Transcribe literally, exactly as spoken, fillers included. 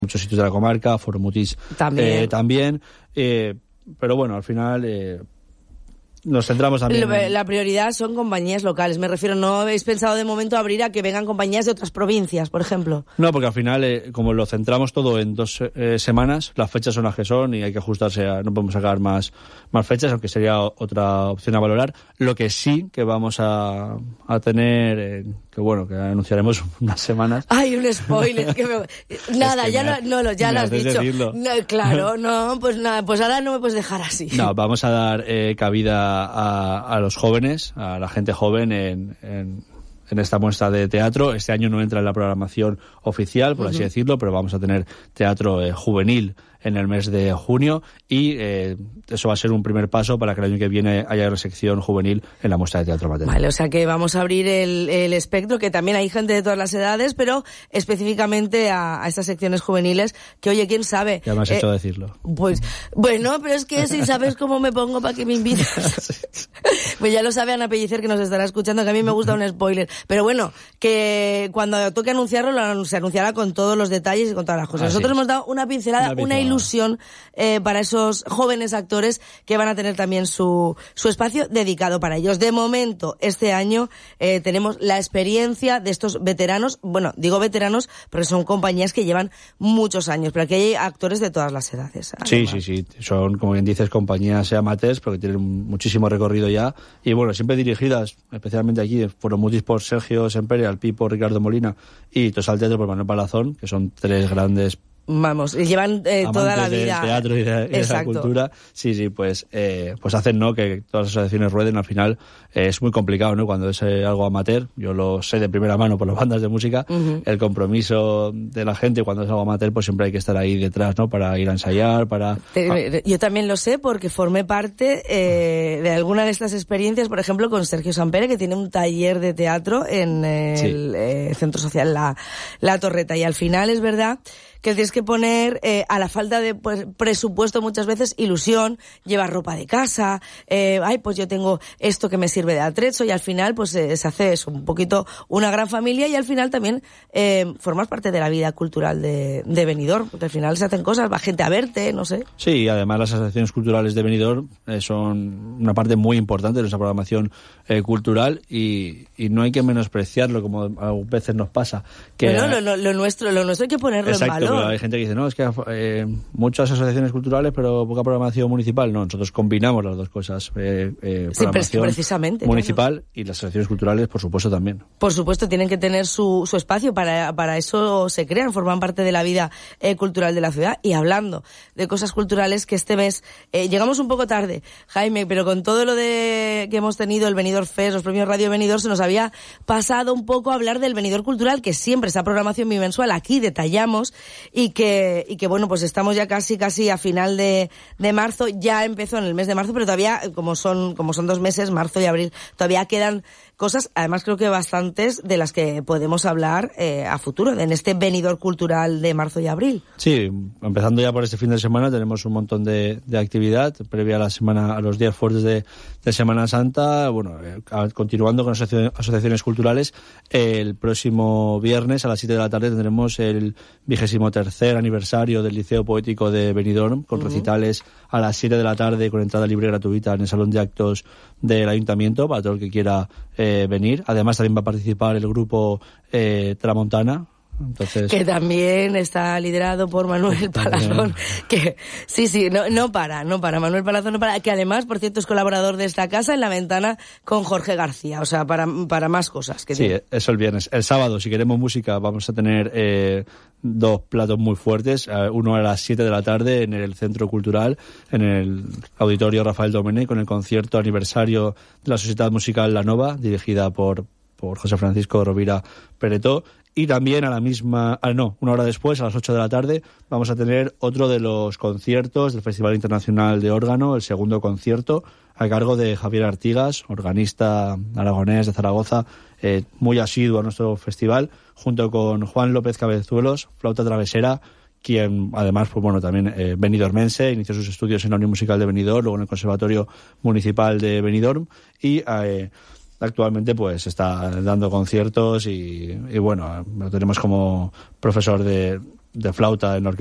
muchos sitios de la comarca, Foro Mutis también, eh, también eh, pero bueno, al final eh, nos centramos también la, en... la prioridad son compañías locales, me refiero, ¿no habéis pensado de momento abrir a que vengan compañías de otras provincias, por ejemplo? No, porque al final, eh, como lo centramos todo en dos eh, semanas, las fechas son las que son y hay que ajustarse a, no podemos sacar más, más fechas, aunque sería otra opción a valorar. Lo que sí que vamos a, a tener, eh, que bueno, que anunciaremos unas semanas. Hay un spoiler que me... Nada, es que ya, me, lo, no, lo, ya lo has dicho. No, claro, no, pues nada, pues ahora no me puedes dejar así. No, vamos a dar eh, cabida A, a los jóvenes, a la gente joven en, en, en esta muestra de teatro. Este año no entra en la programación oficial, por uh-huh. así decirlo, pero vamos a tener teatro eh, juvenil en el mes de junio y eh, eso va a ser un primer paso para que el año que viene haya una sección juvenil en la muestra de teatro amateur. Vale, o sea que vamos a abrir el, el espectro, que también hay gente de todas las edades, pero específicamente a, a estas secciones juveniles, que oye, quién sabe. Ya me has eh, hecho decirlo. Pues, bueno, pero es que si sabes cómo me pongo para que me invites. Pues ya lo sabe Ana Pellicer, que nos estará escuchando, que a mí me gusta un spoiler. Pero bueno, que cuando toque anunciarlo, lo, se anunciará con todos los detalles y con todas las cosas. Así Nosotros es. hemos dado una pincelada, una, pincelada. una ilusión eh, para esos jóvenes actores que van a tener también su, su espacio dedicado para ellos. De momento, este año eh, tenemos la experiencia de estos veteranos, bueno, digo veteranos porque son compañías que llevan muchos años, pero aquí hay actores de todas las edades. Además. Sí, sí, sí, son, como bien dices, compañías amateurs, porque tienen muchísimo recorrido ya, y bueno, siempre dirigidas, especialmente aquí, Foro Mutis por Sergio Sempere, Alpi por Ricardo Molina y Tosal Teatro por Manuel Palazón, que son tres grandes... Vamos, llevan eh, toda la vida. Del teatro y de, y de la cultura. Sí, sí, pues eh, pues hacen, ¿no?, que todas las asociaciones rueden. Al final eh, es muy complicado, ¿no?, cuando es eh, algo amateur. Yo lo sé de primera mano por las bandas de música. Uh-huh. El compromiso de la gente cuando es algo amateur, pues siempre hay que estar ahí detrás, ¿no?, para ir a ensayar, para... Te, yo también lo sé porque formé parte eh, de alguna de estas experiencias, por ejemplo, con Sergio Sempere, que tiene un taller de teatro en eh, sí. el eh, Centro Social La, La Torreta. Y al final es verdad que tienes que poner eh, a la falta de pues, presupuesto muchas veces ilusión, llevar ropa de casa, eh, ay, pues yo tengo esto que me sirve de atrezo, y al final pues eh, se hace eso, un poquito una gran familia, y al final también eh, formas parte de la vida cultural de, de Benidorm, porque al final se hacen cosas, va gente a verte, no sé. Sí, además las asociaciones culturales de Benidorm eh, son una parte muy importante de nuestra programación eh, cultural, y, y no hay que menospreciarlo, como a veces nos pasa. Que no, no, lo, lo nuestro, lo nuestro hay que ponerlo exacto, en valor. Pero hay gente que dice, no, es que eh, muchas asociaciones culturales, pero poca programación municipal. No, nosotros combinamos las dos cosas. Eh, eh, sí, programación precisamente, municipal, claro. Y las asociaciones culturales, por supuesto, también. Por supuesto, tienen que tener su, su espacio, para, para eso se crean, forman parte de la vida eh, cultural de la ciudad. Y hablando de cosas culturales, que este mes eh, llegamos un poco tarde, Jaime, pero con todo lo de que hemos tenido, el Benidorm Fest, los premios Radio Benidorm, se nos había pasado un poco a hablar del Benidorm Cultural, que siempre esa programación bimensual aquí detallamos, y que, y que bueno, pues estamos ya casi, casi a final de, de marzo, ya empezó en el mes de marzo, pero todavía, como son, como son dos meses, marzo y abril, todavía quedan cosas, además creo que bastantes, de las que podemos hablar eh, a futuro, en este Benidorm Cultural de marzo y abril. Sí, empezando ya por este fin de semana, tenemos un montón de, de actividad, previa a la semana, a los días fuertes de, de Semana Santa. Bueno, eh, continuando con las asociaciones culturales, eh, el próximo viernes a las siete de la tarde tendremos el vigésimo tercer aniversario del Liceo Poético de Benidorm, con uh-huh. recitales a las siete de la tarde, con entrada libre gratuita en el Salón de Actos del Ayuntamiento, para todo el que quiera eh, venir. Además también va a participar el grupo eh, Tramontana. Entonces, que también está liderado por Manuel Palazón, que sí, sí, no, no para, no para, Manuel Palazón no para, que además, por cierto, es colaborador de esta casa, en La Ventana con Jorge García, o sea, para, para más cosas. Que sí, tiene. Eso el viernes. El sábado, si queremos música, vamos a tener eh, dos platos muy fuertes, eh, uno a las siete de la tarde en el Centro Cultural, en el Auditorio Rafael Domenech, con el concierto aniversario de la Sociedad Musical La Nova, dirigida por, por José Francisco Rovira Peretó. Y también a la misma, ah, no, una hora después, a las ocho de la tarde, vamos a tener otro de los conciertos del Festival Internacional de Órgano, el segundo concierto, a cargo de Javier Artigas, organista aragonés de Zaragoza, eh, muy asiduo a nuestro festival, junto con Juan López Cabezuelos, flauta travesera, quien además, pues bueno, también eh, benidormense, inició sus estudios en la Unión Musical de Benidorm, luego en el Conservatorio Municipal de Benidorm, y eh, actualmente pues está dando conciertos y, y bueno, lo tenemos como profesor de, de flauta en la orquesta